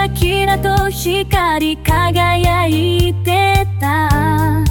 ラキラと光り輝いてた。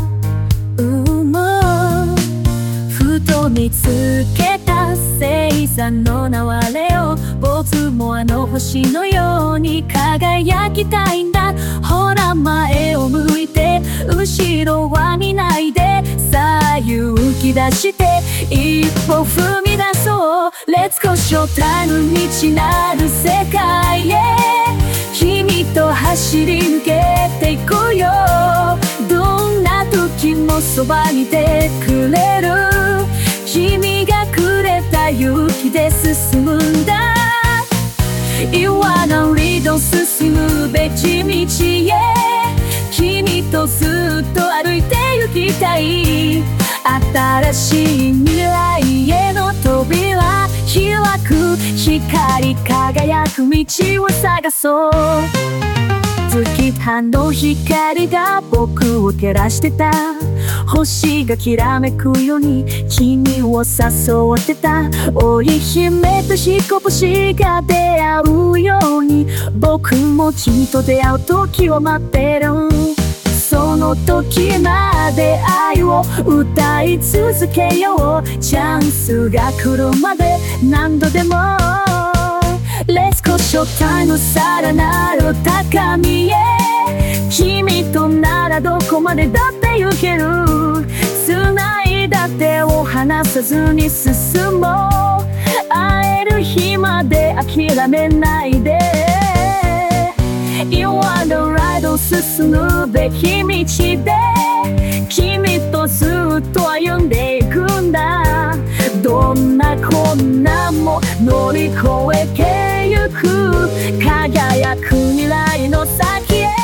ふと見つけた星座の流れを、僕もあの星のように輝きたいんだ。ほら前を向いて後ろは見ないで、左右浮き出して一歩踏み出そう。 Let's go showtime 未知なる世界へ、君と走り抜けていこうよ。どんな時もそばにいてくれる、君がくれた勇気で進むんだ。岩のりと進むべき道へ、君とずっと歩いて行きたい。新しい未来への扉開く、光り輝く道を探そう。月半の光が僕を照らしてた。星がきらめくように君を誘ってた。織り秘めた彦星が出会うように、僕も君と出会う時を待ってる。その時まで愛を歌い続けよう。チャンスが来るまで何度でも Let's go showtime さらなる高みへ、君とならどこまでだって行ける。繋いだ手を離さずに進もう。会える日まで諦めないで。You are the right 進むべき道で、君とずっと歩んでいくんだ。どんな困難も乗り越えてゆく、輝く未来の先へ。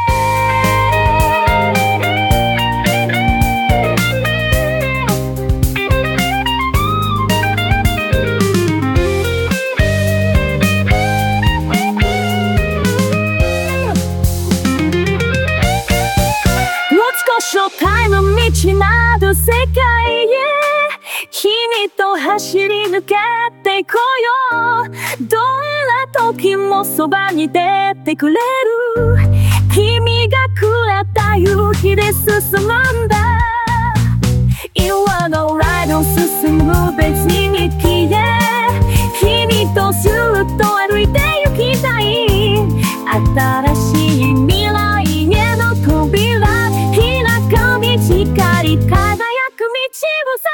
ショータイム未知なる世界へ、君と走り抜けていこうよ。どんな時もそばに出てくれる、君がくれた勇気で進むんだ。岩のライド進む別に道へ、君とずっと歩いて行きたい。新しい未来への扉、光り輝く道を